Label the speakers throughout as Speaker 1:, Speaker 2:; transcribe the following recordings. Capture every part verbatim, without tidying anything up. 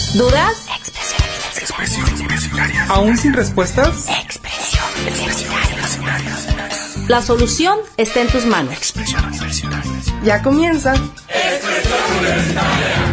Speaker 1: ¿Dudas?
Speaker 2: Expresión universitaria. Expresión universitaria.
Speaker 3: ¿Aún sin respuestas?
Speaker 2: Expresión universitaria.
Speaker 1: La solución está en tus manos.
Speaker 2: Expresión universitaria.
Speaker 3: Ya comienza.
Speaker 4: Expresión universitaria.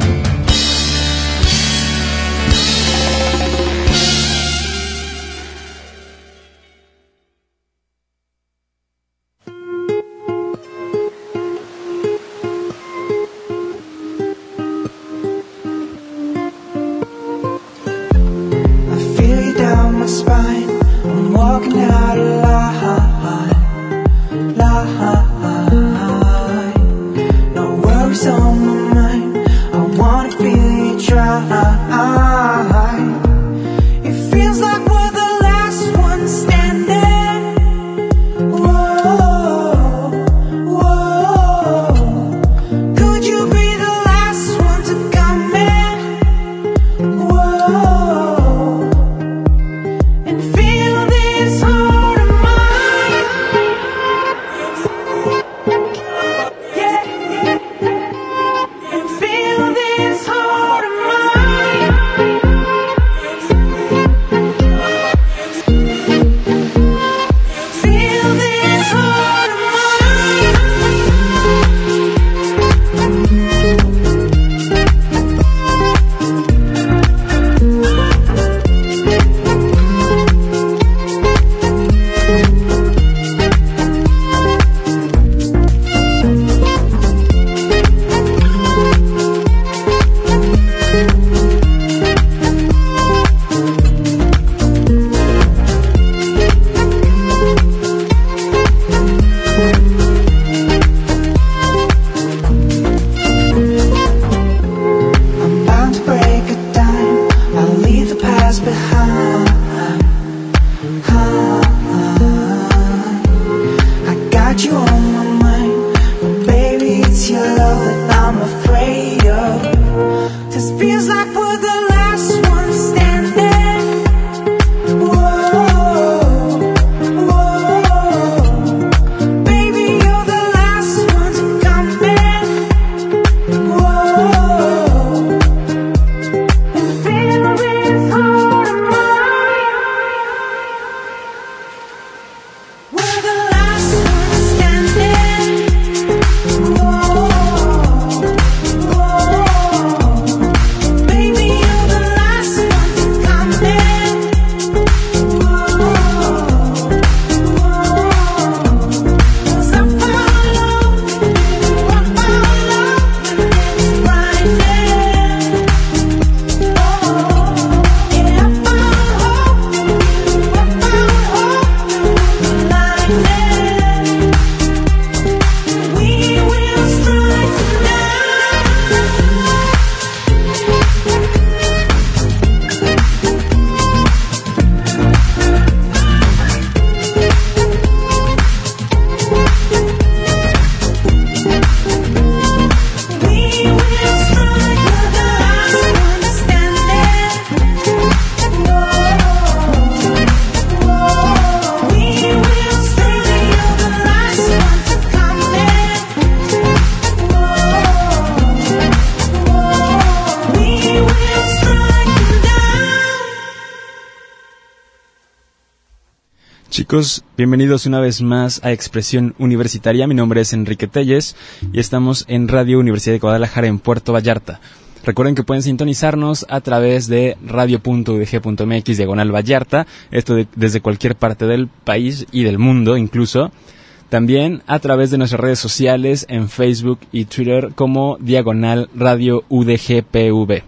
Speaker 5: Chicos, bienvenidos una vez más a Expresión Universitaria. Mi nombre es Enrique Telles y estamos en Radio Universidad de Guadalajara en Puerto Vallarta. Recuerden que pueden sintonizarnos a través de radio punto u d g punto m x diagonal Vallarta, esto de, desde cualquier parte del país y del mundo incluso. También a través de nuestras redes sociales en Facebook y Twitter como diagonal Radio U D G P V.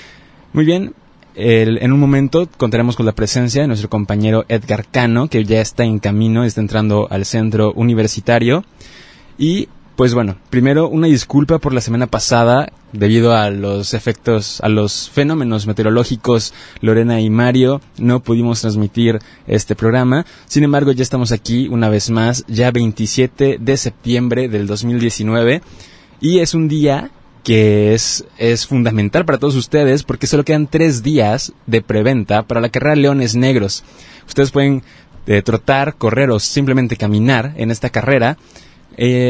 Speaker 5: Muy bien. El, en un momento contaremos con la presencia de nuestro compañero Edgar Cano, que ya está en camino, está entrando al centro universitario. Y, pues bueno, primero una disculpa por la semana pasada, debido a los efectos, a los fenómenos meteorológicos, Lorena y Mario, no pudimos transmitir este programa. Sin embargo, ya estamos aquí una vez más, ya veintisiete de septiembre del dos mil diecinueve, y es un día que es, es fundamental para todos ustedes porque solo quedan tres días de preventa para la carrera Leones Negros. Ustedes pueden eh, trotar, correr o simplemente caminar en esta carrera. Eh,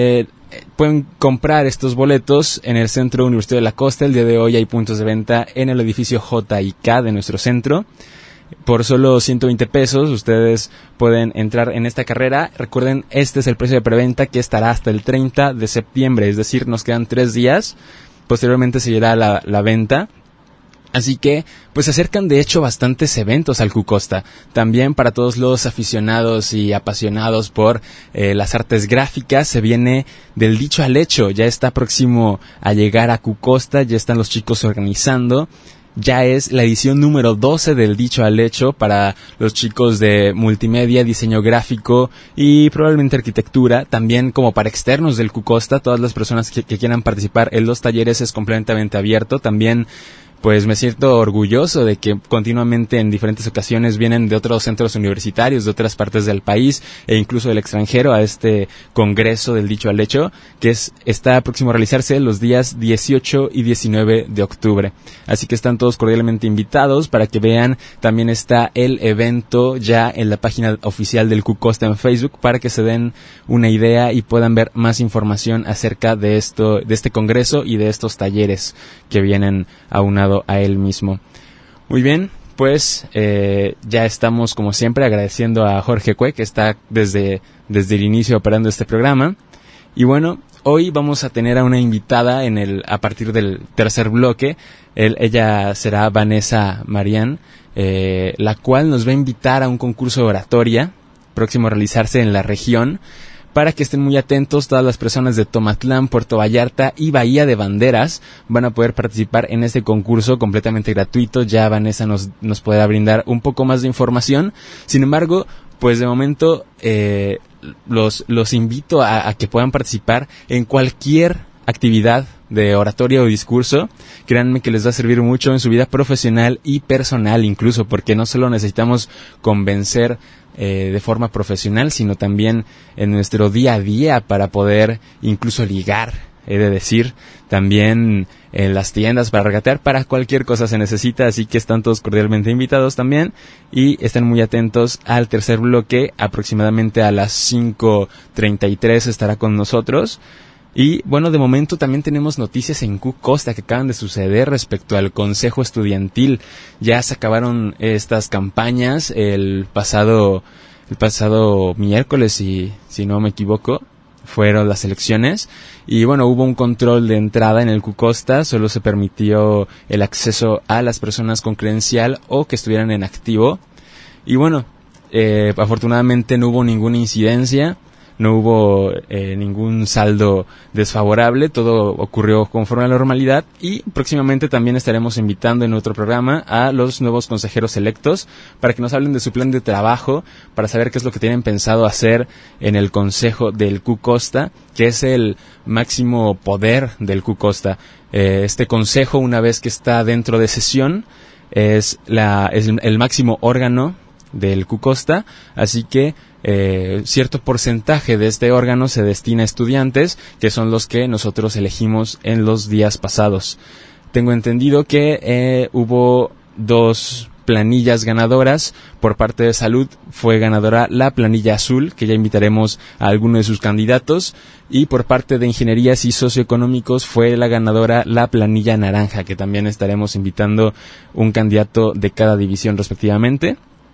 Speaker 5: pueden comprar estos boletos en el Centro Universitario de la Costa. El día de hoy hay puntos de venta en el edificio J y K de nuestro centro. Por solo ciento veinte pesos ustedes pueden entrar en esta carrera. Recuerden, este es el precio de preventa que estará hasta el treinta de septiembre, es decir, nos quedan tres días. Posteriormente seguirá la, la venta. Así que, pues se acercan de hecho bastantes eventos al Q-Costa. También para todos los aficionados y apasionados por eh, las artes gráficas, se viene del dicho al hecho. Ya está próximo a llegar a Q-Costa, ya están los chicos organizando. Ya es la edición número doce del dicho al hecho para los chicos de multimedia, diseño gráfico y probablemente arquitectura. También como para externos del Q-Costa, todas las personas que, que quieran participar en los talleres es completamente abierto. También pues me siento orgulloso de que continuamente en diferentes ocasiones vienen de otros centros universitarios, de otras partes del país e incluso del extranjero a este congreso del dicho al hecho, que es, está próximo a realizarse los días dieciocho y diecinueve de octubre. Así que están todos cordialmente invitados para que vean. También está el evento ya en la página oficial del Q-Costa en Facebook para que se den una idea y puedan ver más información acerca de esto, de este congreso y de estos talleres que vienen aunados a él mismo. Muy bien, pues eh, ya estamos como siempre agradeciendo a Jorge Cue, que está desde, desde el inicio operando este programa. Y bueno, hoy vamos a tener a una invitada en el a partir del tercer bloque. El, ella será Vanessa Marián, eh, la cual nos va a invitar a un concurso de oratoria próximo a realizarse en la región. Para que estén muy atentos, todas las personas de Tomatlán, Puerto Vallarta y Bahía de Banderas van a poder participar en este concurso completamente gratuito. Ya Vanessa nos, nos podrá brindar un poco más de información. Sin embargo, pues de momento eh, los, los invito a, a que puedan participar en cualquier actividad de oratoria o discurso. Créanme que les va a servir mucho en su vida profesional y personal incluso, porque no solo necesitamos convencer Eh, de forma profesional, sino también en nuestro día a día para poder incluso ligar, he de decir, también en las tiendas para regatear, para cualquier cosa se necesita, así que están todos cordialmente invitados también y estén muy atentos al tercer bloque. Aproximadamente a las cinco treinta y tres estará con nosotros. Y bueno, de momento también tenemos noticias en Q-Costa que acaban de suceder respecto al Consejo Estudiantil. Ya se acabaron estas campañas el pasado el pasado miércoles, si, si no me equivoco, fueron las elecciones. Y bueno, hubo un control de entrada en el Q-Costa, solo se permitió el acceso a las personas con credencial o que estuvieran en activo. Y bueno, eh, afortunadamente no hubo ninguna incidencia. No hubo eh, ningún saldo desfavorable, todo ocurrió conforme a la normalidad y próximamente también estaremos invitando en otro programa a los nuevos consejeros electos para que nos hablen de su plan de trabajo, para saber qué es lo que tienen pensado hacer en el consejo del Q-Costa, que es el máximo poder del Q-Costa. Eh, este consejo, una vez que está dentro de sesión, es, la, es el máximo órgano del Q-Costa, así que Eh, cierto porcentaje de este órgano se destina a estudiantes, que son los que nosotros elegimos en los días pasados. Tengo entendido que eh, hubo dos planillas ganadoras. Por parte de salud fue ganadora la planilla azul, que ya invitaremos a alguno de sus candidatos, y por parte de ingenierías y socioeconómicos fue la ganadora la planilla naranja, que también estaremos invitando un candidato de cada división respectivamente.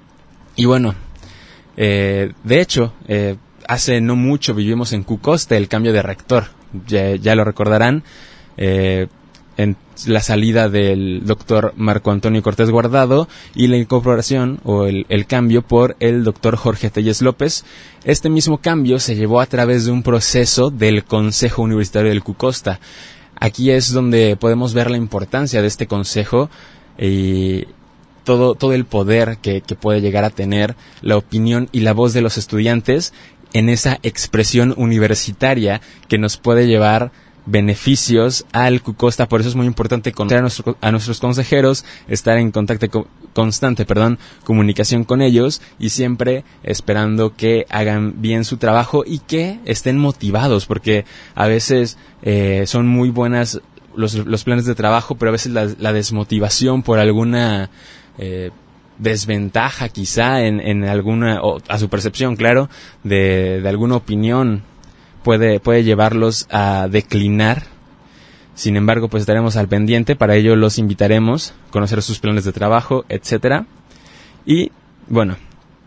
Speaker 5: Y bueno, Eh, de hecho, eh, hace no mucho vivimos en Q-Costa el cambio de rector, ya, ya lo recordarán, eh, en la salida del doctor Marco Antonio Cortés Guardado y la incorporación o el, el cambio por el doctor Jorge Telles López. Este mismo cambio se llevó a través de un proceso del Consejo Universitario del Q-Costa. Aquí es donde podemos ver la importancia de este consejo y todo todo el poder que, que puede llegar a tener la opinión y la voz de los estudiantes en esa expresión universitaria que nos puede llevar beneficios al Q-Costa. Por eso es muy importante conocer a, nuestro, a nuestros consejeros, estar en contacto co- constante, perdón, comunicación con ellos y siempre esperando que hagan bien su trabajo y que estén motivados, porque a veces eh, son muy buenas los, los planes de trabajo, pero a veces la, la desmotivación por alguna Eh, desventaja quizá en, en alguna, o a su percepción, claro, de, de alguna opinión puede, puede llevarlos a declinar. Sin embargo, pues estaremos al pendiente. Para ello los invitaremos a conocer sus planes de trabajo, etcétera. Y, bueno,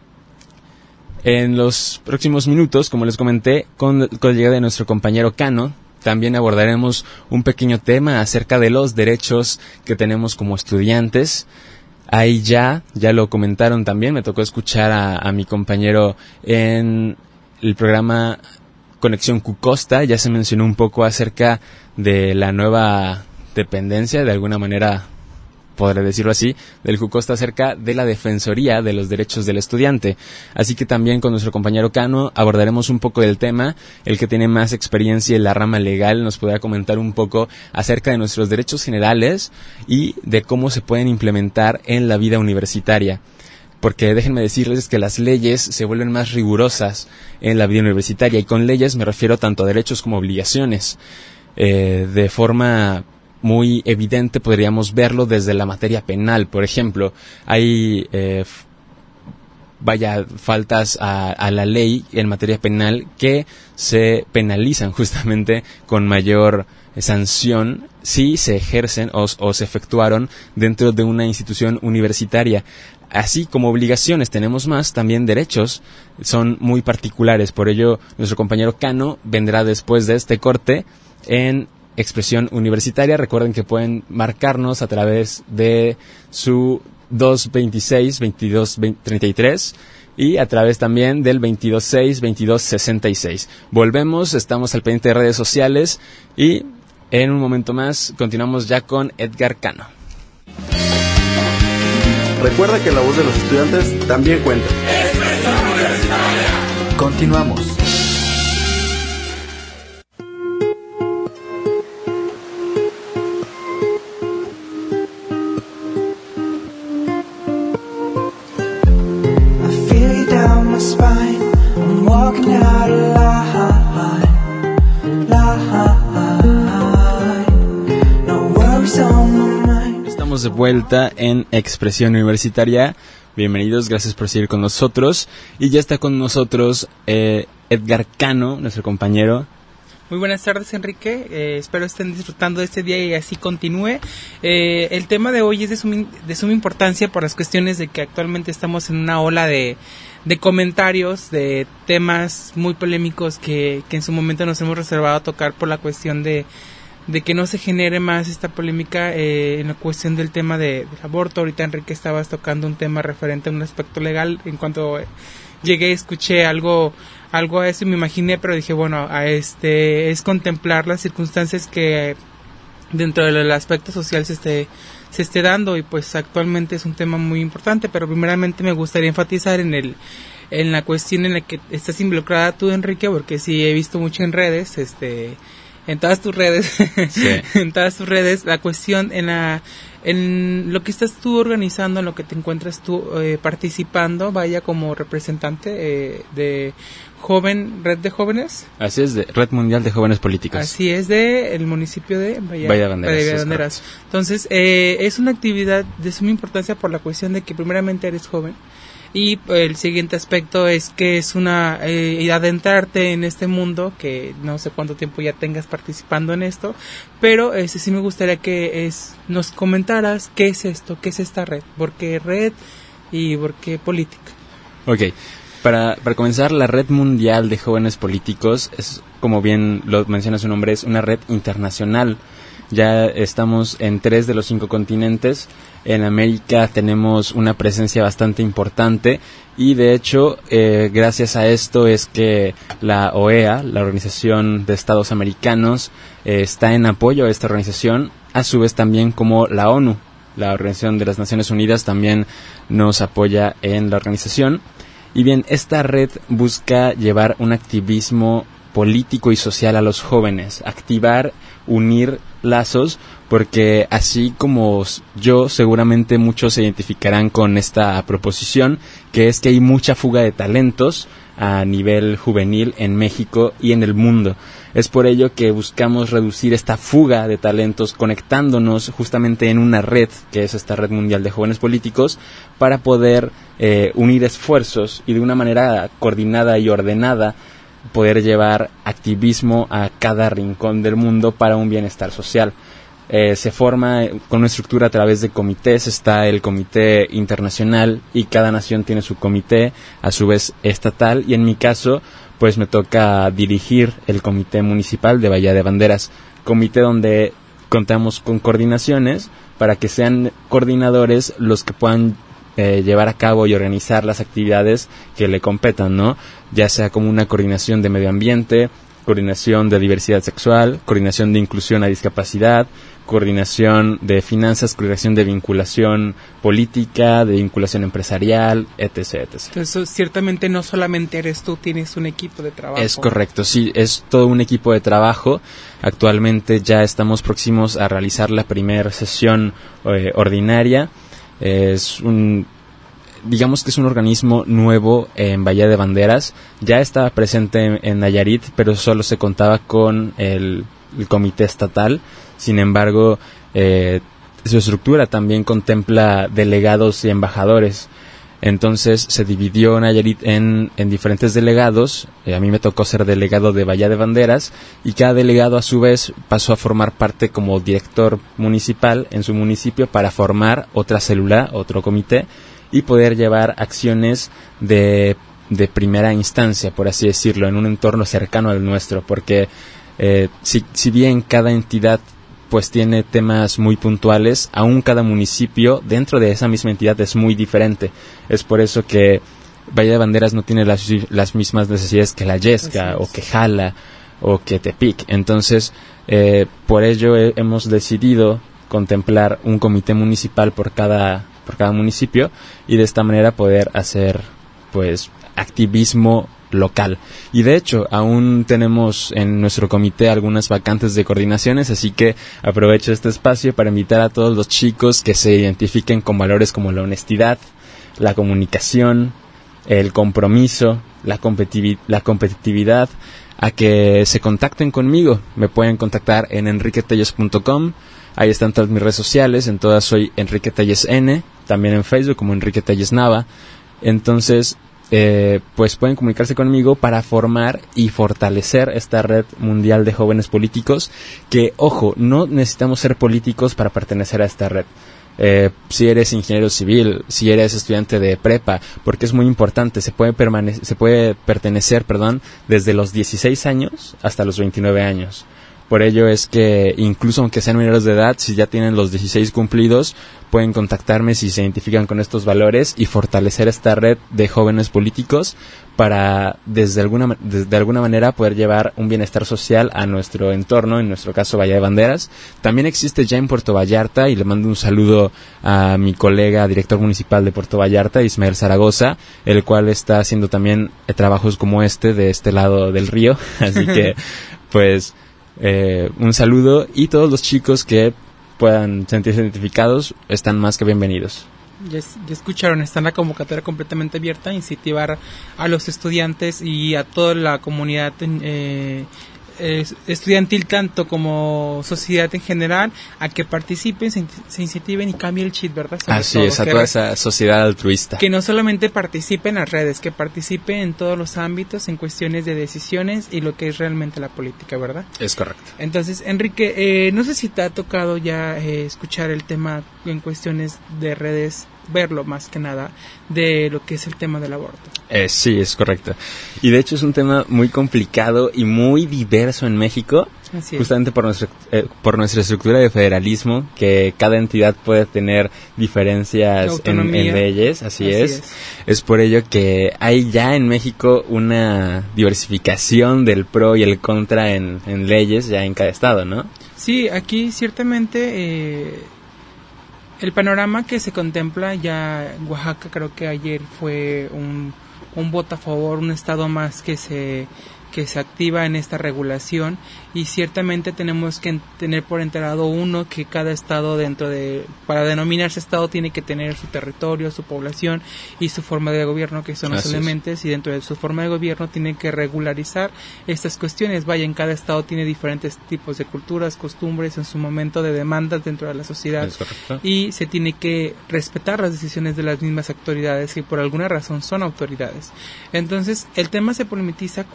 Speaker 5: en los próximos minutos, como les comenté, con, con la llegada de nuestro compañero Cano, también abordaremos un pequeño tema acerca de los derechos que tenemos como estudiantes. Ahí ya, ya lo comentaron también, me tocó escuchar a, a mi compañero en el programa Conexión Cucosta, ya se mencionó un poco acerca de la nueva dependencia, de alguna manera podré decirlo así, del Cucosta acerca de la Defensoría de los Derechos del Estudiante. Así que también con nuestro compañero Cano abordaremos un poco del tema. El que tiene más experiencia en la rama legal nos podrá comentar un poco acerca de nuestros derechos generales y de cómo se pueden implementar en la vida universitaria. Porque déjenme decirles que las leyes se vuelven más rigurosas en la vida universitaria, y con leyes me refiero tanto a derechos como obligaciones. Eh, de forma muy evidente podríamos verlo desde la materia penal. Por ejemplo, hay eh, f- vaya faltas a, a la ley en materia penal que se penalizan justamente con mayor eh, sanción si se ejercen o, o se efectuaron dentro de una institución universitaria. Así como obligaciones tenemos más, también derechos son muy particulares. Por ello, nuestro compañero Cano vendrá después de este corte en Expresión Universitaria. Recuerden que pueden marcarnos a través de su dos veintiséis, veintidós treinta y tres y a través también del veintidós seis, veintidós sesenta y seis. Volvemos, estamos al pendiente de redes sociales y en un momento más continuamos ya con Edgar Cano.
Speaker 3: Recuerda que la voz de los estudiantes también cuenta.
Speaker 4: Expresión Universitaria.
Speaker 2: Continuamos.
Speaker 5: Estamos de vuelta en Expresión Universitaria. Bienvenidos, gracias por seguir con nosotros. Y ya está con nosotros eh, Edgar Cano, nuestro compañero.
Speaker 6: Muy buenas tardes, Enrique. Eh, espero estén disfrutando de este día y así continúe. Eh, el tema de hoy es de suma, de suma importancia por las cuestiones de que actualmente estamos en una ola de, de comentarios, de temas muy polémicos que, que en su momento nos hemos reservado a tocar por la cuestión de, de que no se genere más esta polémica eh, en la cuestión del tema de, del aborto. Ahorita, Enrique, estabas tocando un tema referente a un aspecto legal. En cuanto llegué, escuché algo... algo a eso y me imaginé, pero dije, bueno, a este es contemplar las circunstancias que dentro del aspecto social se esté, se esté dando, y pues actualmente es un tema muy importante. Pero primeramente me gustaría enfatizar en el en la cuestión en la que estás involucrada tú, Enrique, porque sí he visto mucho en redes, este en todas tus redes, sí. en todas tus redes, la cuestión en la en lo que estás tú organizando, en lo que te encuentras tú eh, participando, vaya, como representante eh, de Joven, Red de Jóvenes.
Speaker 5: Así es, de Red Mundial de Jóvenes Políticos.
Speaker 6: Así es, de el municipio de Bahía,
Speaker 5: Bahía Banderas.
Speaker 6: Bahía Banderas. Entonces, eh, es una actividad de suma importancia por la cuestión de que primeramente eres joven. Y el siguiente aspecto es que es una eh, adentrarte en este mundo, que no sé cuánto tiempo ya tengas participando en esto, pero ese sí me gustaría que es, nos comentaras qué es esto, qué es esta red, por qué red y por qué política.
Speaker 5: Ok, para, para comenzar, la Red Mundial de Jóvenes Políticos es, como bien lo menciona su nombre, es una red internacional. Ya estamos en tres de los cinco continentes. En América tenemos una presencia bastante importante y de hecho eh, gracias a esto es que la O E A, la Organización de Estados Americanos, eh, está en apoyo a esta organización, a su vez también como la ONU, la Organización de las Naciones Unidas, también nos apoya en la organización. Y bien, esta red busca llevar un activismo político y social a los jóvenes, activar, unir lazos, porque así como yo, seguramente muchos se identificarán con esta proposición, que es que hay mucha fuga de talentos a nivel juvenil en México y en el mundo. Es por ello que buscamos reducir esta fuga de talentos conectándonos justamente en una red, que es esta Red Mundial de Jóvenes Políticos, para poder eh, unir esfuerzos y de una manera coordinada y ordenada poder llevar activismo a cada rincón del mundo para un bienestar social. Eh, se forma con una estructura a través de comités. Está el comité internacional y cada nación tiene su comité, a su vez estatal, y en mi caso pues me toca dirigir el comité municipal de Bahía de Banderas, comité donde contamos con coordinaciones para que sean coordinadores los que puedan eh, llevar a cabo y organizar las actividades que le competan, ¿no? Ya sea como una coordinación de medio ambiente, coordinación de diversidad sexual, coordinación de inclusión a discapacidad, coordinación de finanzas, coordinación de vinculación política, de vinculación empresarial, etcétera, etcétera.
Speaker 6: Entonces, ciertamente no solamente eres tú, tienes un equipo de trabajo.
Speaker 5: Es correcto, sí, es todo un equipo de trabajo. Actualmente ya estamos próximos a realizar la primera sesión eh, ordinaria. Es un... digamos que es un organismo nuevo en Bahía de Banderas. Ya estaba presente en, en Nayarit, pero solo se contaba con el, el comité estatal. Sin embargo, eh, su estructura también contempla delegados y embajadores. Entonces se dividió Nayarit en, en diferentes delegados. Eh, a mí me tocó ser delegado de Bahía de Banderas, y cada delegado a su vez pasó a formar parte como director municipal en su municipio para formar otra célula, otro comité, y poder llevar acciones de, de primera instancia, por así decirlo, en un entorno cercano al nuestro, porque eh, si, si bien cada entidad pues tiene temas muy puntuales, aún cada municipio dentro de esa misma entidad es muy diferente. Es por eso que Bahía de Banderas no tiene las, las mismas necesidades que la Yesca, o que Jala, o que Tepic. Entonces, eh, por ello he, hemos decidido contemplar un comité municipal por cada por cada municipio, y de esta manera poder hacer pues activismo local. Y de hecho aún tenemos en nuestro comité algunas vacantes de coordinaciones, así que aprovecho este espacio para invitar a todos los chicos que se identifiquen con valores como la honestidad, la comunicación, el compromiso, la, competivi- la competitividad, a que se contacten conmigo. Me pueden contactar en enrique telles punto com. Ahí están todas mis redes sociales, en todas soy Enrique Telles N, también en Facebook como Enrique Telles Nava. Entonces, eh, pues pueden comunicarse conmigo para formar y fortalecer esta red mundial de jóvenes políticos, que, ojo, no necesitamos ser políticos para pertenecer a esta red. Eh, si eres ingeniero civil, si eres estudiante de prepa, porque es muy importante, se puede permane- se puede pertenecer, perdón, desde los dieciséis años hasta los veintinueve años. Por ello es que incluso aunque sean menores de edad, si ya tienen los dieciséis cumplidos, pueden contactarme si se identifican con estos valores y fortalecer esta red de jóvenes políticos para desde alguna de, de alguna manera poder llevar un bienestar social a nuestro entorno, en nuestro caso Bahía de Banderas. También existe ya en Puerto Vallarta, y le mando un saludo a mi colega director municipal de Puerto Vallarta, Ismael Zaragoza, el cual está haciendo también eh, trabajos como este de este lado del río, así que pues Eh, un saludo, y todos los chicos que puedan sentirse identificados están más que bienvenidos.
Speaker 6: Ya, ya escucharon, está la convocatoria completamente abierta, incentivar a los estudiantes y a toda la comunidad eh, eh, estudiantil, tanto como sociedad en general, a que participen, se, se incentiven y cambien el chip, ¿verdad? Sobre
Speaker 5: Así
Speaker 6: todo,
Speaker 5: es, a
Speaker 6: que
Speaker 5: toda
Speaker 6: re-
Speaker 5: esa sociedad altruista.
Speaker 6: Que no solamente participe en las redes, que participe en todos los ámbitos, en cuestiones de decisiones y lo que es realmente la política, ¿verdad?
Speaker 5: Es correcto.
Speaker 6: Entonces, Enrique, eh, no sé si te ha tocado ya eh, escuchar el tema en cuestiones de redes, verlo más que nada, de lo que es el tema del aborto.
Speaker 5: Eh, sí, es correcto. Y de hecho es un tema muy complicado y muy diverso en México,
Speaker 6: Así es.
Speaker 5: justamente por, nuestro, eh, por nuestra estructura de federalismo, que cada entidad puede tener diferencias en, en leyes, así,
Speaker 6: Así
Speaker 5: es.
Speaker 6: es.
Speaker 5: Es por ello que hay ya en México una diversificación del pro y el contra en, en leyes ya en cada estado, ¿no?
Speaker 6: Sí, aquí ciertamente eh, el panorama que se contempla ya en Oaxaca, creo que ayer fue un, un voto a favor, un estado más que se que se activa en esta regulación, y ciertamente tenemos que tener por enterado uno que cada estado, dentro de para denominarse estado, tiene que tener su territorio, su población y su forma de gobierno, que son los
Speaker 5: Así es.
Speaker 6: elementos, y dentro de su forma de gobierno tiene que regularizar estas cuestiones. Vaya, en cada estado tiene diferentes tipos de culturas, costumbres, en su momento de demandas dentro de la sociedad,
Speaker 5: Es correcto.
Speaker 6: y se tiene que respetar las decisiones de las mismas autoridades, que por alguna razón son autoridades. Entonces, el tema se politiza cuando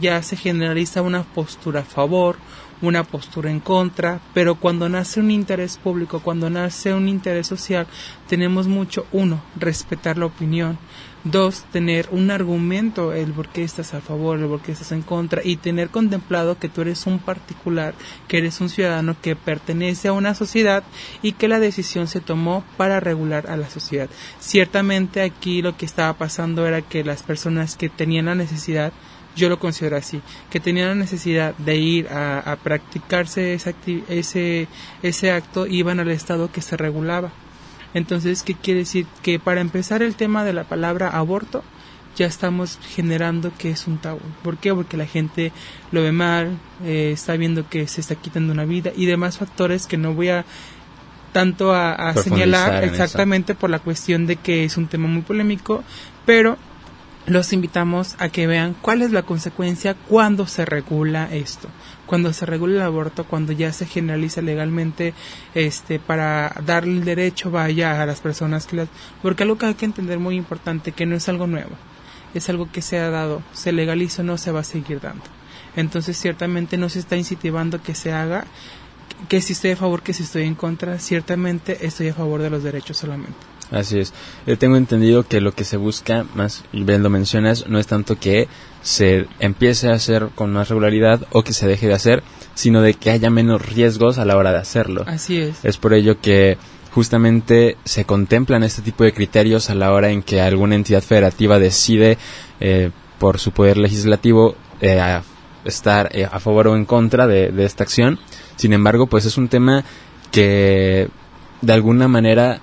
Speaker 6: ya se generaliza una postura a favor, una postura en contra, pero cuando nace un interés público, cuando nace un interés social, tenemos mucho, uno, respetar la opinión, dos, tener un argumento, el por qué estás a favor, el por qué estás en contra, y tener contemplado que tú eres un particular, que eres un ciudadano que pertenece a una sociedad y que la decisión se tomó para regular a la sociedad. Ciertamente aquí lo que estaba pasando era que las personas que tenían la necesidad, yo lo considero así, que tenían la necesidad de ir a, a practicarse ese, acti- ese, ese acto, iban al estado que se regulaba. Entonces, ¿qué quiere decir? Que para empezar el tema de la palabra aborto, ya estamos generando que es un tabú. ¿Por qué? Porque la gente lo ve mal, eh, está viendo que se está quitando una vida y demás factores que no voy a tanto a, a señalar exactamente por la cuestión de que es un tema muy polémico, pero los invitamos a que vean cuál es la consecuencia cuando se regula esto, cuando se regula el aborto, cuando ya se generaliza legalmente, este, para darle el derecho, vaya, a las personas que las, porque algo que hay que entender muy importante, que no es algo nuevo, es algo que se ha dado, se legaliza o no, se va a seguir dando. Entonces, ciertamente no se está incentivando que se haga, que si estoy a favor, que si estoy en contra, ciertamente estoy a favor de los derechos solamente.
Speaker 5: Así es. Yo tengo entendido que lo que se busca, más y bien lo mencionas, no es tanto que se empiece a hacer con más regularidad o que se deje de hacer, sino de que haya menos riesgos a la hora de hacerlo.
Speaker 6: Así es.
Speaker 5: Es por ello que justamente se contemplan este tipo de criterios a la hora en que alguna entidad federativa decide, eh, por su poder legislativo, eh, a estar eh, a favor o en contra de, de esta acción. Sin embargo, pues es un tema que de alguna manera,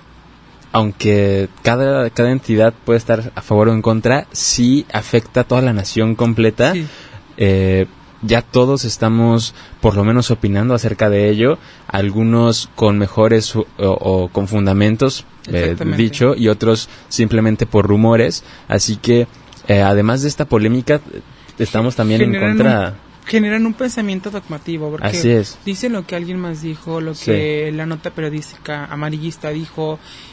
Speaker 5: aunque cada, cada entidad puede estar a favor o en contra, sí afecta a toda la nación completa. Sí. Eh, ya todos estamos por lo menos opinando acerca de ello, algunos con mejores o, o con fundamentos, eh, dicho, y otros simplemente por rumores. Así que, eh, además de esta polémica, estamos también
Speaker 6: Generan
Speaker 5: en contra...
Speaker 6: Un... generan un pensamiento dogmativo, porque
Speaker 5: Así es.
Speaker 6: Dicen lo que alguien más dijo, lo que sí. La nota periodística amarillista dijo,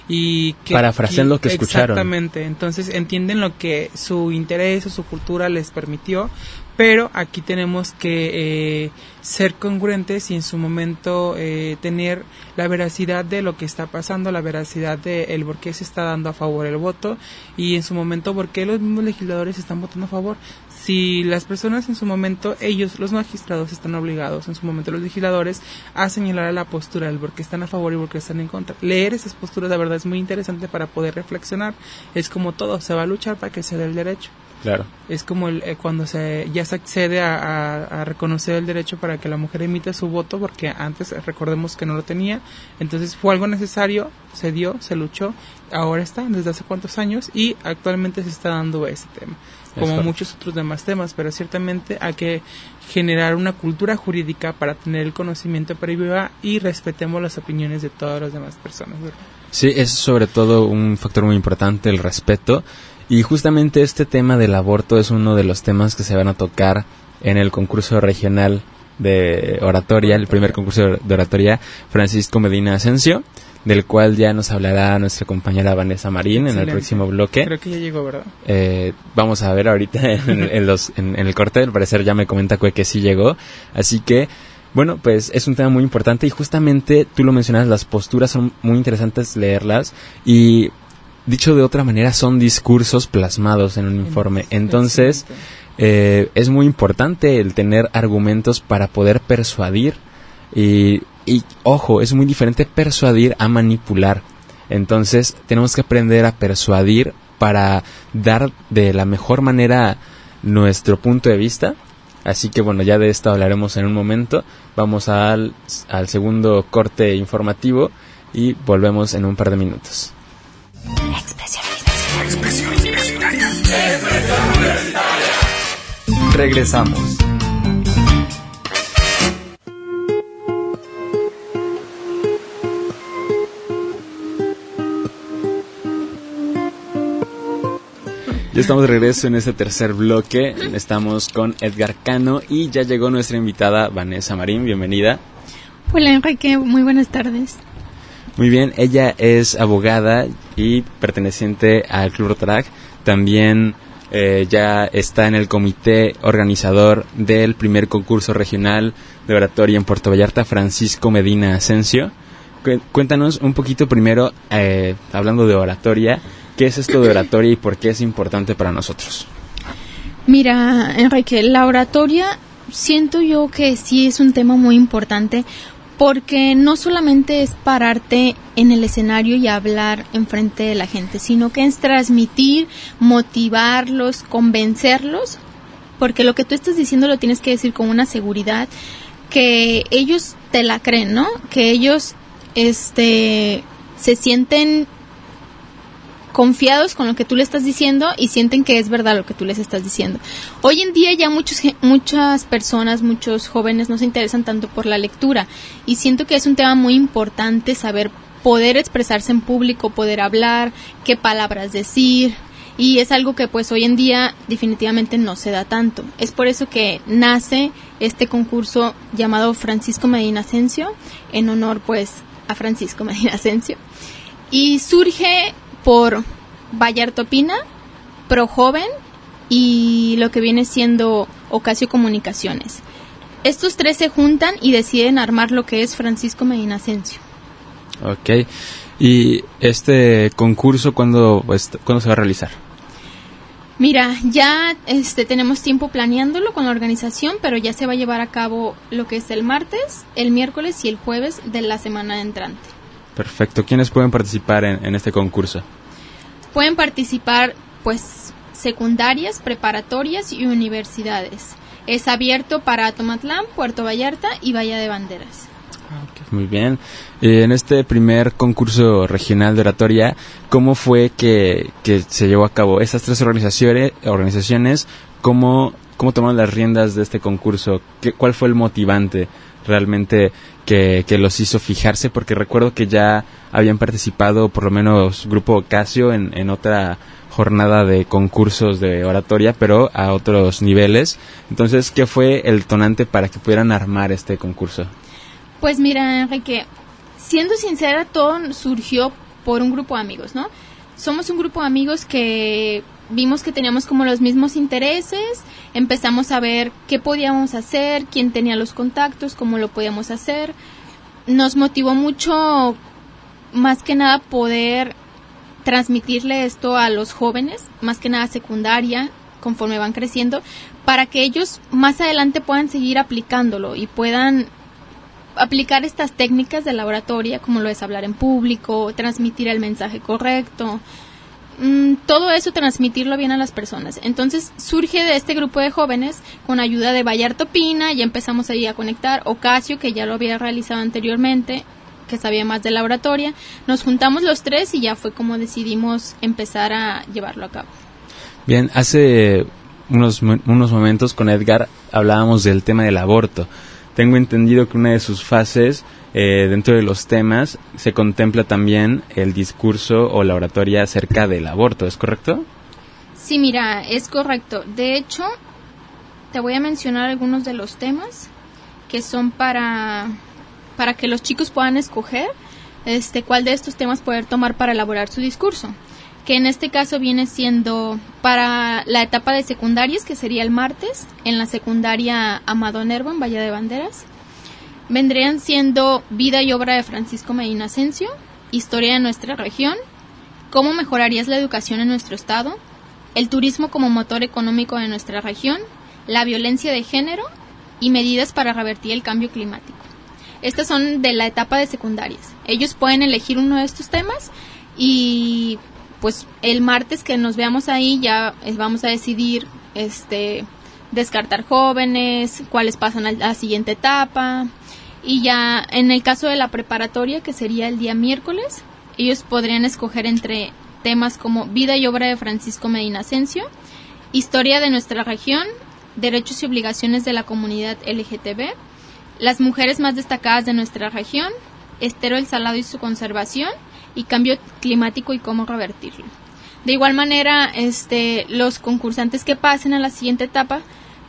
Speaker 6: y que
Speaker 5: parafrasean lo que escucharon.
Speaker 6: Exactamente, entonces entienden lo que su interés o su cultura les permitió, pero aquí tenemos que eh, ser congruentes y en su momento eh, tener la veracidad de lo que está pasando, la veracidad de el por qué se está dando a favor el voto, y en su momento por qué los mismos legisladores están votando a favor. Si las personas en su momento, ellos, los magistrados, están obligados, en su momento los legisladores, a señalar la postura del por qué están a favor y por qué están en contra. Leer esas posturas, la verdad, es muy interesante para poder reflexionar. Es como todo, se va a luchar para que se dé el derecho.
Speaker 5: Claro.
Speaker 6: Es como el, eh, cuando se ya se accede a, a, a reconocer el derecho para que la mujer emita su voto, porque antes recordemos que no lo tenía, entonces fue algo necesario, se dio, se luchó, ahora está, desde hace cuántos años, y actualmente se está dando ese tema, como Eso. muchos otros demás temas, pero ciertamente hay que generar una cultura jurídica para tener el conocimiento previo y respetemos las opiniones de todas las demás personas, ¿verdad?
Speaker 5: Sí, es sobre todo un factor muy importante, el respeto. Y justamente este tema del aborto es uno de los temas que se van a tocar en el concurso regional de oratoria, el primer concurso de oratoria Francisco Medina Asensio, del cual ya nos hablará nuestra compañera Vanessa Marín. Excelente. En el próximo bloque.
Speaker 6: Creo que ya llegó, ¿verdad?
Speaker 5: Eh, vamos a ver ahorita en, en, los, en, en el corte, al parecer ya me comenta que sí llegó, así que bueno, pues es un tema muy importante y justamente tú lo mencionas, las posturas son muy interesantes leerlas y dicho de otra manera son discursos plasmados en un informe, entonces eh, es muy importante el tener argumentos para poder persuadir y, y ojo, es muy diferente persuadir a manipular, entonces tenemos que aprender a persuadir para dar de la mejor manera nuestro punto de vista. Así que bueno, ya de esto hablaremos en un momento. Vamos al, al segundo corte informativo y volvemos en un par de minutos.
Speaker 2: Expresión universitaria.
Speaker 4: Expresión universitaria.
Speaker 7: Regresamos.
Speaker 5: Ya estamos de regreso en este tercer bloque. Estamos con Edgar Cano y ya llegó nuestra invitada Vanessa Marín. Bienvenida.
Speaker 8: Hola Enrique, muy buenas tardes.
Speaker 5: Muy bien, ella es abogada y perteneciente al Club Rotaract. También eh, ya está en el comité organizador del primer concurso regional de oratoria en Puerto Vallarta, Francisco Medina Asensio. Cu- cuéntanos un poquito primero, eh, hablando de oratoria, ¿qué es esto de oratoria y por qué es importante para nosotros?
Speaker 8: Mira, Enrique, la oratoria siento yo que sí es un tema muy importante porque no solamente es pararte en el escenario y hablar enfrente de la gente, sino que es transmitir, motivarlos, convencerlos, porque lo que tú estás diciendo lo tienes que decir con una seguridad que ellos te la creen, ¿no? Que ellos este se sienten confiados con lo que tú le estás diciendo y sienten que es verdad lo que tú les estás diciendo. Hoy en día ya muchos, muchas personas, muchos jóvenes no se interesan tanto por la lectura y siento que es un tema muy importante saber poder expresarse en público, poder hablar, qué palabras decir, y es algo que pues hoy en día definitivamente no se da tanto. Es por eso que nace este concurso llamado Francisco Medina Asensio, en honor pues a Francisco Medina Asensio, y surge por Vallarta Opina, Pro Joven y lo que viene siendo Ocasio Comunicaciones. Estos tres se juntan y deciden armar lo que es Francisco Medina Asensio.
Speaker 5: Ok. ¿Y este concurso cuándo, pues, cuándo se va a realizar?
Speaker 8: Mira, ya este tenemos tiempo planeándolo con la organización, pero ya se va a llevar a cabo lo que es el martes, el miércoles y el jueves de la semana entrante.
Speaker 5: Perfecto. ¿Quiénes pueden participar en, en este concurso?
Speaker 8: Pueden participar, pues, secundarias, preparatorias y universidades. Es abierto para Tomatlán, Puerto Vallarta y Bahía de Banderas.
Speaker 5: Muy bien. Eh, en este primer concurso regional de oratoria, ¿cómo fue que, que se llevó a cabo? Esas tres organizaciones, organizaciones ¿cómo, cómo tomaron las riendas de este concurso? ¿Qué, ¿Cuál fue el motivante realmente que, que los hizo fijarse? Porque recuerdo que ya habían participado, por lo menos Grupo Ocasio, en, en otra jornada de concursos de oratoria, pero a otros niveles. Entonces, ¿qué fue el detonante para que pudieran armar este concurso?
Speaker 8: Pues mira, Enrique, siendo sincera, todo surgió por un grupo de amigos, ¿no? Somos un grupo de amigos que vimos que teníamos como los mismos intereses, empezamos a ver qué podíamos hacer, quién tenía los contactos, cómo lo podíamos hacer. Nos motivó mucho, más que nada, poder transmitirle esto a los jóvenes, más que nada secundaria, conforme van creciendo, para que ellos más adelante puedan seguir aplicándolo y puedan aplicar estas técnicas de la oratoria, como lo es hablar en público, transmitir el mensaje correcto, mm, todo eso transmitirlo bien a las personas. Entonces surge de este grupo de jóvenes con ayuda de Vallarta Opina, ya empezamos ahí a conectar, Ocasio, que ya lo había realizado anteriormente, que sabía más de la oratoria, nos juntamos los tres y ya fue como decidimos empezar a llevarlo a cabo.
Speaker 5: Bien, hace unos, unos momentos con Edgar hablábamos del tema del aborto. Tengo entendido que una de sus fases, eh, dentro de los temas, se contempla también el discurso o la oratoria acerca del aborto, ¿es correcto?
Speaker 8: Sí, mira, es correcto. De hecho, te voy a mencionar algunos de los temas que son para, para que los chicos puedan escoger este, cuál de estos temas poder tomar para elaborar su discurso. Que en este caso viene siendo para la etapa de secundarias, que sería el martes, en la secundaria Amado Nervo, en Bahía de Banderas. Vendrían siendo vida y obra de Francisco Medina Asensio, historia de nuestra región, cómo mejorarías la educación en nuestro estado, el turismo como motor económico de nuestra región, la violencia de género y medidas para revertir el cambio climático. Estas son de la etapa de secundarias. Ellos pueden elegir uno de estos temas y pues el martes que nos veamos ahí ya vamos a decidir este descartar jóvenes, cuáles pasan a la siguiente etapa, y ya en el caso de la preparatoria, que sería el día miércoles, ellos podrían escoger entre temas como vida y obra de Francisco Medina Asensio, historia de nuestra región, derechos y obligaciones de la comunidad L G T B, las mujeres más destacadas de nuestra región, estero del salado y su conservación, y cambio climático y cómo revertirlo. De igual manera, este, los concursantes que pasen a la siguiente etapa,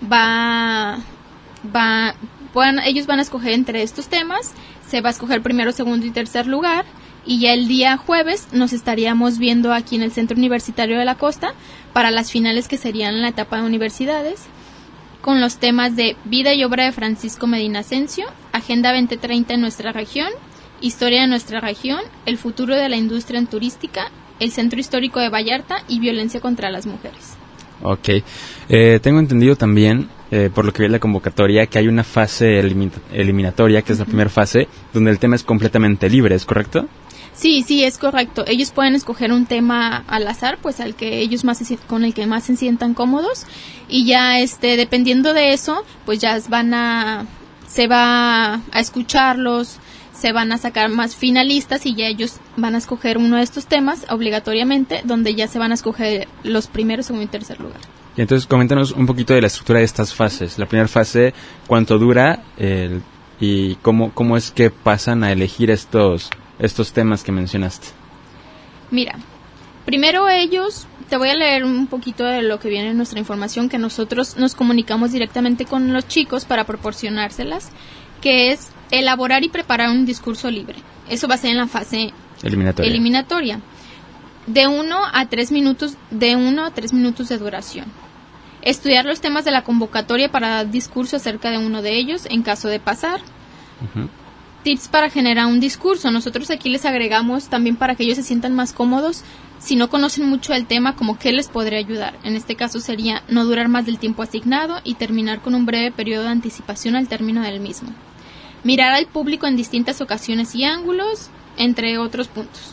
Speaker 8: va, va, puedan, ellos van a escoger entre estos temas, se va a escoger primero, segundo y tercer lugar, Y ya el día jueves nos estaríamos viendo aquí en el Centro Universitario de la Costa para las finales que serían en la etapa de universidades, con los temas de vida y obra de Francisco Medina Ascencio, Agenda veinte treinta en nuestra región, Historia de nuestra región, el futuro de la industria en turística, el Centro Histórico de Vallarta y violencia contra las mujeres.
Speaker 5: Ok. Eh, tengo entendido también, eh, por lo que vi en la convocatoria, que hay una fase elimin- eliminatoria, que es la uh-huh. primera fase, donde el tema es completamente libre, ¿es correcto?
Speaker 8: Sí, sí, es correcto. Ellos pueden escoger un tema al azar, pues al que ellos más se, con el que más se sientan cómodos, y ya este dependiendo de eso, pues ya van a se va a escucharlos, se van a sacar más finalistas y ya ellos van a escoger uno de estos temas obligatoriamente, donde ya se van a escoger los primeros, segundo y tercer lugar.
Speaker 5: Y entonces coméntanos un poquito de la estructura de estas fases. La primera fase, ¿cuánto dura eh, y cómo cómo es que pasan a elegir estos estos temas que mencionaste?
Speaker 8: Mira, primero ellos, te voy a leer un poquito de lo que viene en nuestra información, que nosotros nos comunicamos directamente con los chicos para proporcionárselas, que es elaborar y preparar un discurso libre. Eso va a ser en la fase
Speaker 5: eliminatoria.
Speaker 8: eliminatoria. De uno a tres minutos, de uno a tres minutos de duración. Estudiar los temas de la convocatoria para dar discurso acerca de uno de ellos en caso de pasar. Uh-huh. Tips para generar un discurso. Nosotros aquí les agregamos también para que ellos se sientan más cómodos. Si no conocen mucho el tema, como qué les podría ayudar. En este caso sería no durar más del tiempo asignado y terminar con un breve periodo de anticipación al término del mismo. Mirar al público en distintas ocasiones y ángulos, entre otros puntos.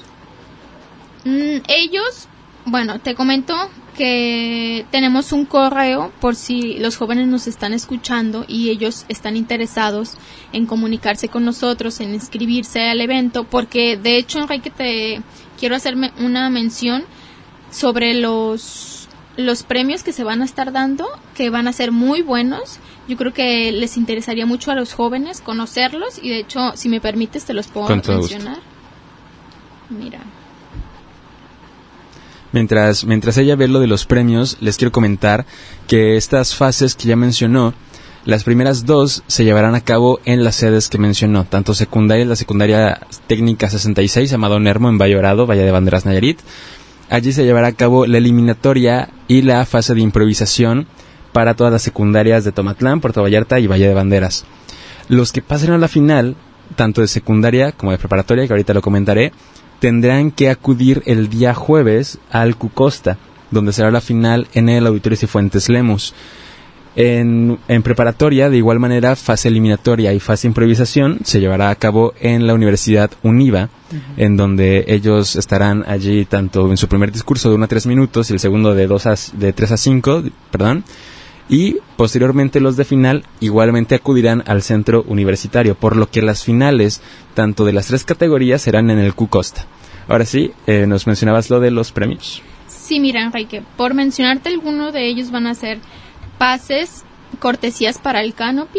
Speaker 8: Mm, ellos, bueno, te comento que tenemos un correo por si los jóvenes nos están escuchando y ellos están interesados en comunicarse con nosotros, en inscribirse al evento, porque de hecho, Enrique, te quiero hacerme una mención sobre los, los premios que se van a estar dando, que van a ser muy buenos. Yo creo que les interesaría mucho a los jóvenes conocerlos y de hecho, si me permites, te los puedo mencionar. Mira.
Speaker 5: Mientras, mientras ella ve lo de los premios, les quiero comentar que estas fases que ya mencionó, las primeras dos se llevarán a cabo en las sedes que mencionó, tanto secundaria, la secundaria técnica sesenta y seis, Amado Nermo, en Valle Dorado, Valle de Banderas, Nayarit. Allí se llevará a cabo la eliminatoria y la fase de improvisación para todas las secundarias de Tomatlán, Puerto Vallarta y Valle de Banderas. Los que pasen a la final, tanto de secundaria como de preparatoria, que ahorita lo comentaré, tendrán que acudir el día jueves al Cucosta, donde será la final en el Auditorio Cifuentes Lemus. En, en preparatoria, de igual manera, fase eliminatoria y fase improvisación se llevará a cabo en la Universidad UNIVA, uh-huh. en donde ellos estarán allí tanto en su primer discurso de uno a tres minutos y el segundo de, dos a, de tres a cinco, perdón, y posteriormente los de final igualmente acudirán al centro universitario, por lo que las finales, tanto de las tres categorías, serán en el Cucosta. Ahora sí, eh, nos mencionabas lo de los premios.
Speaker 8: Sí, mira, Enrique, por mencionarte alguno de ellos van a ser pases, cortesías para el Canopy,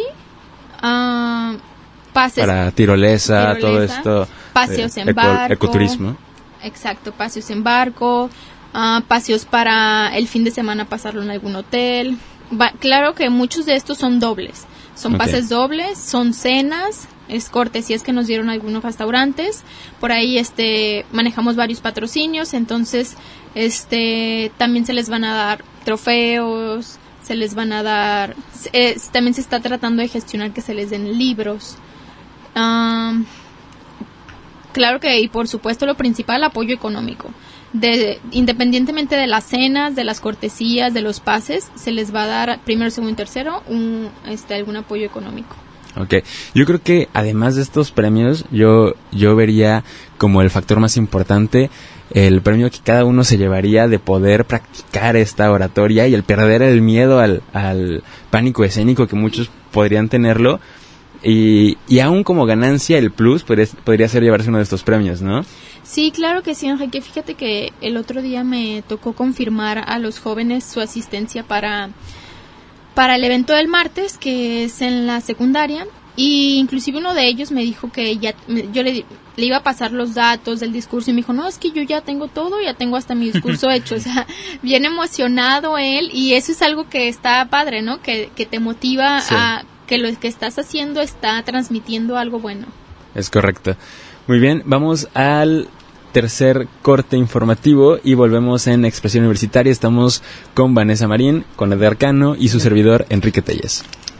Speaker 8: uh, pases
Speaker 5: para tirolesa,
Speaker 8: tirolesa
Speaker 5: todo esto,
Speaker 8: paseos
Speaker 5: eh,
Speaker 8: en
Speaker 5: eco,
Speaker 8: barco,
Speaker 5: ecoturismo.
Speaker 8: Exacto, paseos en barco, uh, paseos para el fin de semana pasarlo en algún hotel. Va, claro que muchos de estos son dobles, son okay. pases dobles, son cenas, es cortesías que nos dieron algunos restaurantes. Por ahí este manejamos varios patrocinios, entonces este también se les van a dar trofeos, se les van a dar, eh, también se está tratando de gestionar que se les den libros. Um, claro que, y por supuesto lo principal, apoyo económico. De, independientemente de las cenas, de las cortesías, de los pases, se les va a dar primero, segundo y tercero un, este, algún apoyo económico.
Speaker 5: Okay, yo creo que además de estos premios, yo yo vería como el factor más importante el premio que cada uno se llevaría de poder practicar esta oratoria y el perder el miedo al, al pánico escénico que muchos podrían tenerlo, y, y aún como ganancia el plus podría, podría ser llevarse uno de estos premios, ¿no?
Speaker 8: Sí, claro que sí, Enrique. Fíjate que el otro día me tocó confirmar a los jóvenes su asistencia para, para el evento del martes, que es en la secundaria, y inclusive uno de ellos me dijo que ya yo le, le iba a pasar los datos del discurso y me dijo, no, es que yo ya tengo todo, ya tengo hasta mi discurso hecho. O sea, bien emocionado él, y eso es algo que está padre, ¿no? Que, que te motiva sí. a que lo que estás haciendo está transmitiendo algo bueno.
Speaker 5: Es correcto. Muy bien, vamos al tercer corte informativo y volvemos en Expresión Universitaria. Estamos con Vanessa Marín, con Edgar Cano y su servidor Enrique Telles.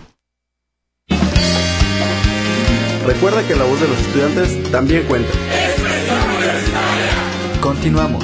Speaker 3: Recuerda que la voz de los estudiantes también cuenta.
Speaker 2: Continuamos.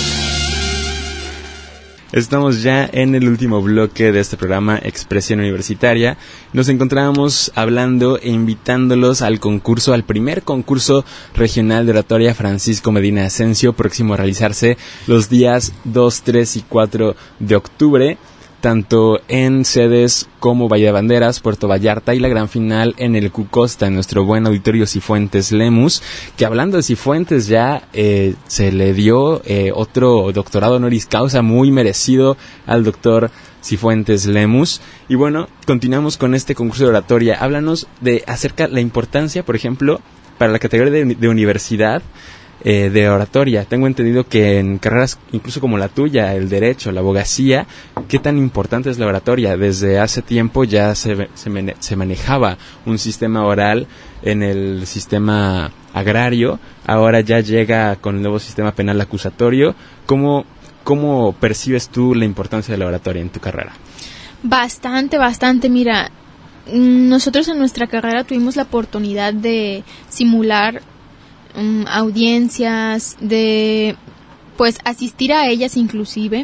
Speaker 5: Estamos ya en el último bloque de este programa Expresión Universitaria. Nos encontramos hablando e invitándolos al concurso, al primer concurso regional de oratoria Francisco Medina Asensio, próximo a realizarse los días dos, tres y cuatro de octubre, tanto en sedes como Valle de Banderas, Puerto Vallarta, y la gran final en el Cucosta, en nuestro buen auditorio Cifuentes Lemus, que hablando de Cifuentes ya eh, se le dio eh, otro doctorado honoris causa muy merecido al doctor Cifuentes Lemus. Y bueno, continuamos con este concurso de oratoria. Háblanos de acerca la importancia, por ejemplo, para la categoría de, de universidad, Eh, de oratoria. Tengo entendido que en carreras incluso como la tuya, el derecho, la abogacía, ¿qué tan importante es la oratoria? Desde hace tiempo ya se, se, se manejaba un sistema oral en el sistema agrario, ahora ya llega con el nuevo sistema penal acusatorio. ¿Cómo, cómo percibes tú la importancia de la oratoria en tu carrera?
Speaker 8: Bastante, bastante. Mira, nosotros en nuestra carrera tuvimos la oportunidad de simular Um, audiencias, de pues asistir a ellas inclusive.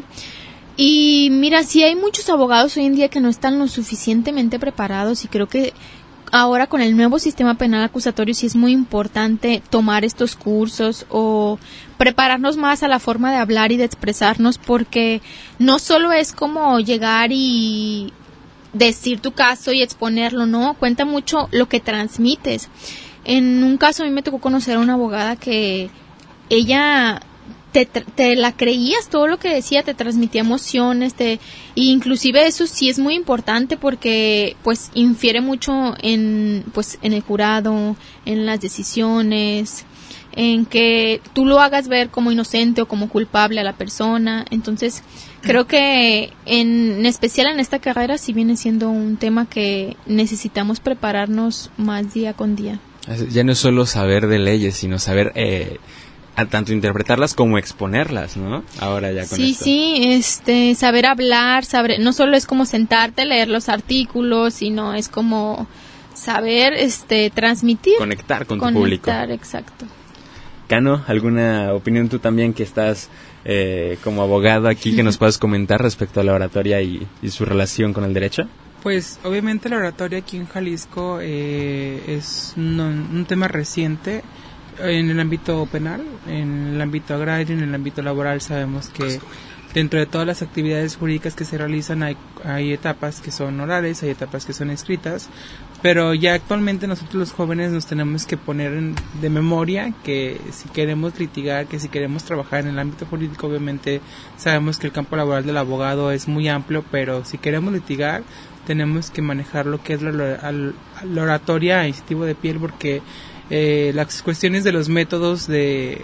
Speaker 8: Y mira, sí hay muchos abogados hoy en día que no están lo suficientemente preparados, y creo que ahora con el nuevo sistema penal acusatorio sí es muy importante tomar estos cursos o prepararnos más a la forma de hablar y de expresarnos, porque no solo es como llegar y decir tu caso y exponerlo, no, cuenta mucho lo que transmites. En un caso a mí me tocó conocer a una abogada que ella te, te la creías, todo lo que decía te transmitía emociones, te, e inclusive eso sí es muy importante porque pues infiere mucho en pues en el jurado, en las decisiones, en que tú lo hagas ver como inocente o como culpable a la persona. Entonces creo que en, en especial en esta carrera sí viene siendo un tema que necesitamos prepararnos más día con día.
Speaker 5: Ya no es solo saber de leyes, sino saber eh, a tanto interpretarlas como exponerlas, ¿no? Ahora ya con
Speaker 8: sí,
Speaker 5: esto.
Speaker 8: Sí, este, saber hablar, saber, no solo es como sentarte, leer los artículos, sino es como saber, este, transmitir.
Speaker 5: Conectar con
Speaker 8: conectar,
Speaker 5: tu público.
Speaker 8: Conectar, exacto.
Speaker 5: Cano, ¿alguna opinión tú también que estás eh, como abogado aquí que nos puedas comentar respecto a la oratoria y, y su relación con el derecho?
Speaker 6: Pues obviamente la oratoria aquí en Jalisco eh, es un, un tema reciente en el ámbito penal, en el ámbito agrario, en el ámbito laboral. Sabemos que dentro de todas las actividades jurídicas que se realizan hay, hay etapas que son orales, hay etapas que son escritas, pero ya actualmente nosotros los jóvenes nos tenemos que poner en, de memoria que si queremos litigar, que si queremos trabajar en el ámbito jurídico, obviamente sabemos que el campo laboral del abogado es muy amplio, pero si queremos litigar tenemos que manejar lo que es la, la oratoria a incisivo de piel, porque eh, las cuestiones de los métodos de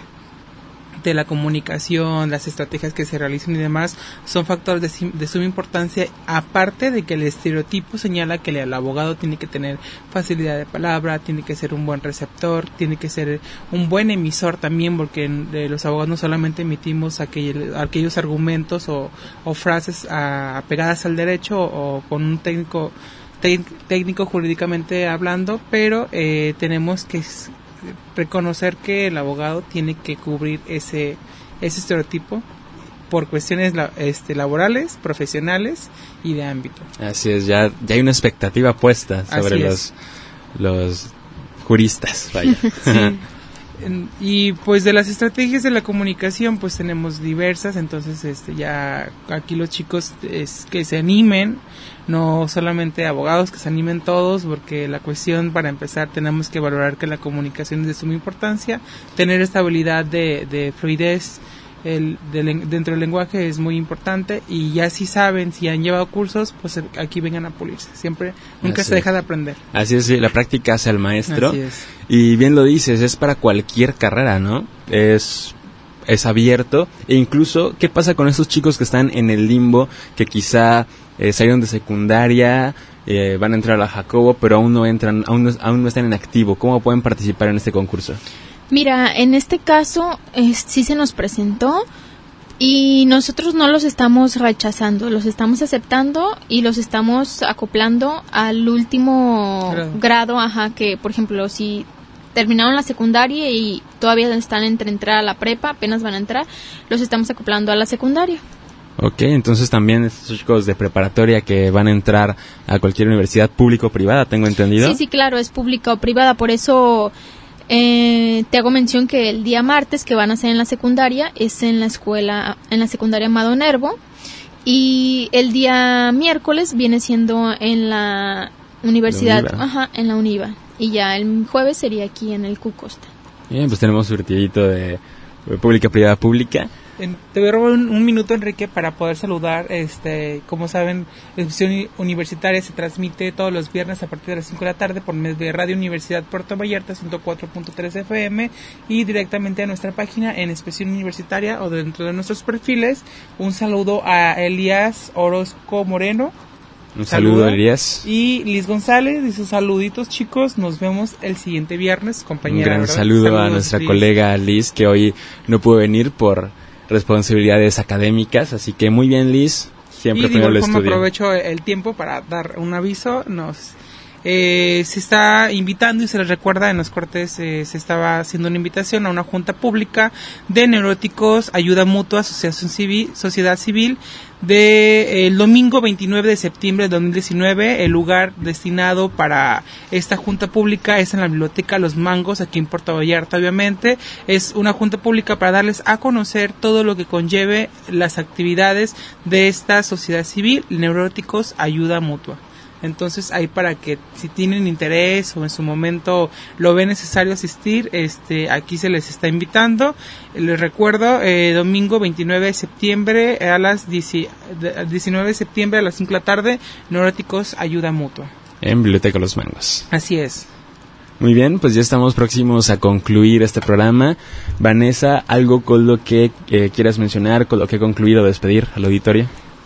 Speaker 6: de la comunicación, las estrategias que se realizan y demás son factores de, de suma importancia, aparte de que el estereotipo señala que el abogado tiene que tener facilidad de palabra, tiene que ser un buen receptor, tiene que ser un buen emisor también, porque eh, los abogados no solamente emitimos aquel, aquellos argumentos o, o frases a, apegadas al derecho o, o con un técnico técnico jurídicamente hablando, pero eh, tenemos que reconocer que el abogado tiene que cubrir ese ese estereotipo por cuestiones la, este, laborales, profesionales y de ámbito.
Speaker 5: Así es, ya, ya hay una expectativa puesta sobre los, los juristas, vaya.
Speaker 6: Sí. Y pues de las estrategias de la comunicación pues tenemos diversas, entonces este ya aquí los chicos es que se animen, no solamente abogados, que se animen todos, porque la cuestión, para empezar, tenemos que valorar que la comunicación es de suma importancia, tener esta habilidad de, de fluidez el, de, dentro del lenguaje es muy importante, y ya si saben, si han llevado cursos, pues aquí vengan a pulirse, siempre, nunca
Speaker 5: Así
Speaker 6: se deja
Speaker 5: es.
Speaker 6: de aprender.
Speaker 5: Así es, la práctica hace al maestro.
Speaker 6: Así es.
Speaker 5: Y bien lo dices, es para cualquier carrera, ¿no? Es, es abierto, e incluso, ¿qué pasa con esos chicos que están en el limbo, que quizá eh, salieron de secundaria, eh, van a entrar a la Jacobo, pero aún no entran, aún no, aún no están en activo? ¿Cómo pueden participar en este concurso?
Speaker 8: Mira, en este caso eh, sí se nos presentó y nosotros no los estamos rechazando, los estamos aceptando y los estamos acoplando al último grado, grado ajá, que por ejemplo si terminaron la secundaria y todavía están entre entrar a la prepa, apenas van a entrar, los estamos acoplando a la secundaria.
Speaker 5: Ok, entonces también estos chicos de preparatoria que van a entrar a cualquier universidad pública o privada, tengo entendido.
Speaker 8: Sí, sí, claro, es pública o privada, por eso eh, te hago mención que el día martes que van a ser en la secundaria es en la escuela, en la secundaria Amado Nervo, y el día miércoles viene siendo en la universidad,
Speaker 5: la
Speaker 8: ajá, en la UNIVA. Y ya el jueves sería aquí en el Q Costa.
Speaker 5: Bien, pues tenemos surtidito de, de pública, privada, pública.
Speaker 6: En, te voy a robar un, un minuto, Enrique, para poder saludar. Este, como saben, la Expresión Universitaria se transmite todos los viernes a partir de las cinco de la tarde por medio de Radio Universidad Puerto Vallarta ciento cuatro punto tres F M y directamente a nuestra página en Expresión Universitaria o dentro de nuestros perfiles. Un saludo a Elías Orozco Moreno.
Speaker 5: Un saludo, saludo, Elías.
Speaker 6: Y Liz González dice saluditos, chicos. Nos vemos el siguiente viernes, compañera.
Speaker 5: Un gran
Speaker 6: ¿verdad?
Speaker 5: saludo
Speaker 6: Saludos,
Speaker 5: a nuestra
Speaker 6: Liz.
Speaker 5: colega Liz, que hoy no pudo venir por responsabilidades académicas. Así que muy bien, Liz. Siempre
Speaker 6: y
Speaker 5: primero
Speaker 6: de
Speaker 5: el
Speaker 6: igual forma
Speaker 5: estudio.
Speaker 6: Aprovecho el tiempo para dar un aviso. Nos eh, se está invitando y se les recuerda en los cortes eh, se estaba haciendo una invitación a una junta pública de neuróticos, ayuda mutua, asociación civil, sociedad civil, de eh, el domingo veintinueve de septiembre de dos mil diecinueve. El lugar destinado para esta junta pública es en la biblioteca Los Mangos, aquí en Puerto Vallarta. Obviamente es una junta pública para darles a conocer todo lo que conlleve las actividades de esta sociedad civil, neuróticos, ayuda mutua. Entonces ahí para que si tienen interés o en su momento lo ven necesario asistir, este aquí se les está invitando. Les recuerdo, eh, domingo veintinueve de septiembre a las diecinueve de septiembre a las cinco de la tarde, Neuróticos Ayuda Mutua.
Speaker 5: En Biblioteca Los Mangos.
Speaker 6: Así es.
Speaker 5: Muy bien, pues ya estamos próximos a concluir este programa. Vanessa, ¿algo con lo que eh, quieras mencionar, con lo que concluir o despedir al auditorio?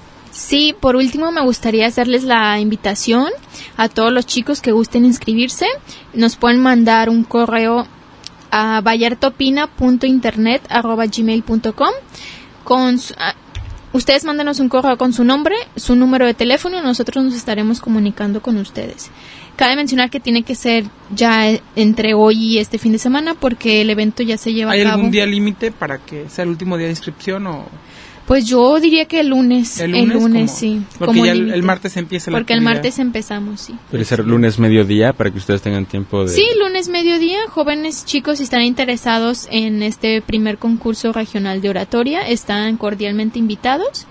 Speaker 8: Sí, por último me gustaría hacerles la invitación a todos los chicos que gusten inscribirse. Nos pueden mandar un correo a vallartopina punto internet arroba gmail punto com. Con su, a, ustedes mándenos un correo con su nombre, su número de teléfono y nosotros nos estaremos comunicando con ustedes. Cabe mencionar que tiene que ser ya entre hoy y este fin de semana porque el evento ya se lleva a cabo.
Speaker 6: ¿Hay algún día límite para que sea el último día de inscripción o...?
Speaker 8: Pues yo diría que el lunes. El lunes, el lunes como, sí.
Speaker 6: Porque
Speaker 8: como
Speaker 6: ya el, el martes empieza la
Speaker 8: Porque
Speaker 6: actividad.
Speaker 8: el martes empezamos, sí.
Speaker 5: Puede ser lunes mediodía para que ustedes tengan tiempo de...
Speaker 8: Sí, lunes mediodía. Jóvenes chicos, si están interesados en este primer concurso regional de oratoria, están cordialmente invitados.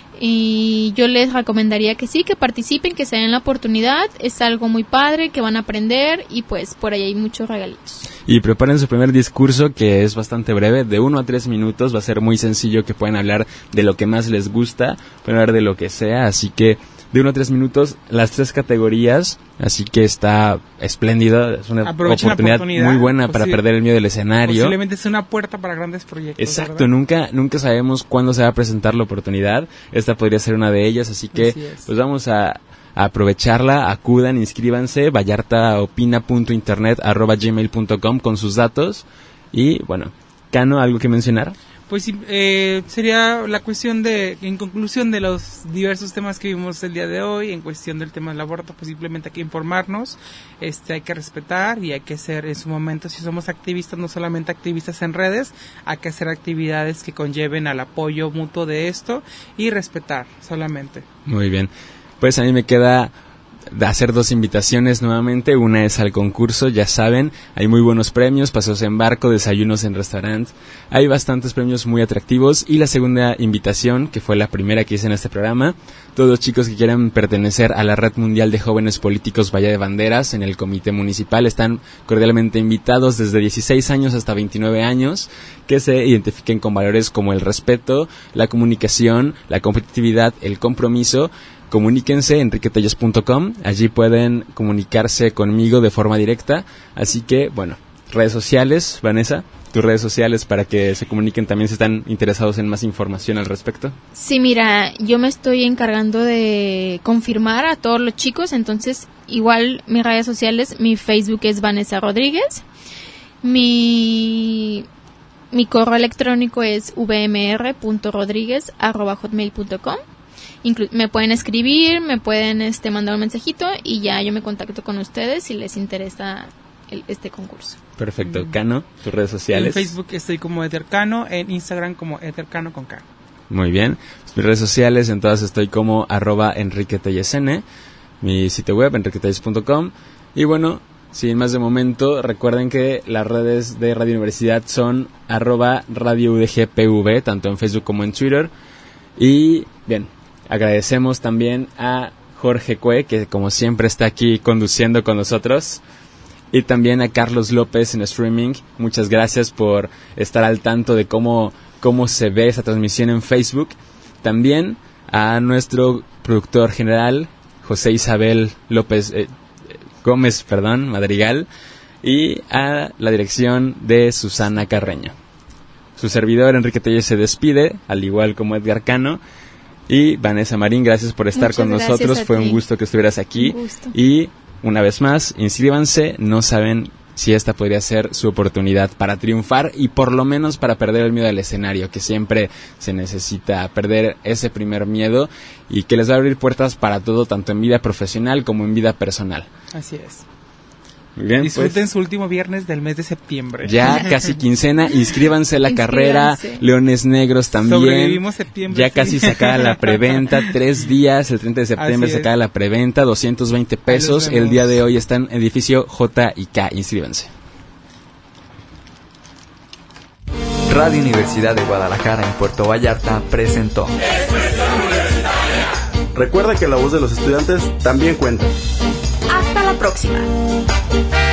Speaker 8: Y yo les recomendaría que sí, que participen, que se den la oportunidad. Es algo muy padre, que van a aprender y pues por ahí hay muchos regalitos.
Speaker 5: Y preparen su primer discurso, que es bastante breve, de uno a tres minutos. Va a ser muy sencillo, que pueden hablar de lo que más les gusta, pueden hablar de lo que sea. Así que de uno a tres minutos, las tres categorías. Así que está espléndido. Es una oportunidad, oportunidad muy buena para perder el miedo del escenario.
Speaker 6: Posiblemente es una puerta para grandes proyectos.
Speaker 5: Exacto, nunca nunca sabemos cuándo se va a presentar la oportunidad. Esta podría ser una de ellas, así que así pues vamos a, a aprovecharla. Acudan, inscríbanse, vallartaopina punto internet arroba gmail punto com con sus datos. Y bueno, Cano, ¿algo que mencionar?
Speaker 6: Pues eh, sería la cuestión de, en conclusión de los diversos temas que vimos el día de hoy, en cuestión del tema del aborto, pues simplemente hay que informarnos, este, hay que respetar y hay que hacer en su momento, si somos activistas, no solamente activistas en redes, hay que hacer actividades que conlleven al apoyo mutuo de esto y respetar solamente.
Speaker 5: Muy bien, pues a mí me queda de hacer dos invitaciones nuevamente. Una es al concurso, ya saben, hay muy buenos premios, paseos en barco, desayunos en restaurante, hay bastantes premios muy atractivos. Y la segunda invitación, que fue la primera que hice en este programa, todos los chicos que quieran pertenecer a la Red Mundial de Jóvenes Políticos Bahía de Banderas en el Comité Municipal están cordialmente invitados, desde dieciséis años hasta veintinueve años, que se identifiquen con valores como el respeto, la comunicación, la competitividad, el compromiso. Comuníquense en enrique telles punto com, allí pueden comunicarse conmigo de forma directa. Así que, bueno, redes sociales, Vanessa, tus redes sociales para que se comuniquen también si están interesados en más información al respecto.
Speaker 8: Sí, mira, yo me estoy encargando de confirmar a todos los chicos, entonces igual mis redes sociales, mi Facebook es Vanessa Rodríguez Mi, mi correo electrónico es v m r punto rodriguez arroba hotmail punto com. Inclu- me pueden escribir, me pueden este mandar un mensajito y ya yo me contacto con ustedes si les interesa el, este concurso.
Speaker 5: Perfecto. Cano, tus redes sociales.
Speaker 6: En Facebook estoy como Edercano, en Instagram como Edercano con K.
Speaker 5: Muy bien. Pues mis redes sociales, en todas estoy como arroba enriquetellesn, mi sitio web enriquetelles punto com. Y bueno, sin más de momento, recuerden que las redes de Radio Universidad son arroba radio U D G P V, tanto en Facebook como en Twitter. Y bien, agradecemos también a Jorge Cue, que como siempre está aquí conduciendo con nosotros. Y también a Carlos López en streaming. Muchas gracias por estar al tanto de cómo, cómo se ve esa transmisión en Facebook. También a nuestro productor general, José Isabel López eh, Gómez, perdón, Madrigal. Y a la dirección de Susana Carreño. Su servidor, Enrique Tellez, se despide, al igual como Edgar Cano. Y Vanessa Marín, gracias por estar
Speaker 8: Muchas
Speaker 5: con nosotros. Fue
Speaker 8: ti.
Speaker 5: un gusto que estuvieras aquí.
Speaker 8: Un gusto.
Speaker 5: Y una vez más, inscríbanse. No saben si esta podría ser su oportunidad para triunfar y por lo menos para perder el miedo al escenario, que siempre se necesita perder ese primer miedo y que les va a abrir puertas para todo, tanto en vida profesional como en vida personal.
Speaker 6: Así es.
Speaker 5: Muy bien,
Speaker 6: Disfruten
Speaker 5: pues,
Speaker 6: su último viernes del mes de septiembre.
Speaker 5: ya casi quincena, inscríbanse a la carrera,
Speaker 8: Inscríbanse.
Speaker 5: Leones Negros también.
Speaker 6: Sobrevivimos septiembre.
Speaker 5: Ya
Speaker 6: sí.
Speaker 5: casi se acaba la preventa, tres días, el treinta de septiembre
Speaker 6: Así
Speaker 5: se
Speaker 6: es.
Speaker 5: acaba la preventa, doscientos veinte pesos.
Speaker 6: Ahí los
Speaker 5: El día
Speaker 6: vemos.
Speaker 5: de hoy está en edificio J y K, inscríbanse.
Speaker 7: Radio Universidad de Guadalajara en Puerto Vallarta presentó
Speaker 3: Recuerda que la voz de los estudiantes también cuenta.
Speaker 1: Hasta la próxima.